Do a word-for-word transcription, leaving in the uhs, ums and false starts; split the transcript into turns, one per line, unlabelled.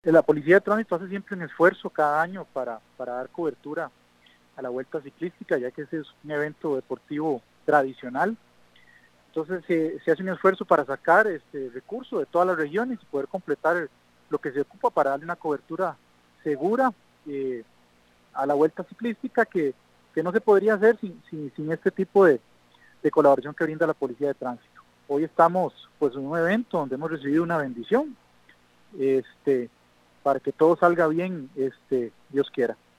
La Policía de Tránsito hace siempre un esfuerzo cada año para, para dar cobertura a la Vuelta Ciclística, ya que ese es un evento deportivo tradicional. Entonces eh, se hace un esfuerzo para sacar este recursos de todas las regiones y poder completar lo que se ocupa para darle una cobertura segura eh, a la Vuelta Ciclística que, que no se podría hacer sin, sin, sin este tipo de, de colaboración que brinda la Policía de Tránsito. Hoy estamos pues en un evento donde hemos recibido una bendición, este para que todo salga bien, este Dios quiera.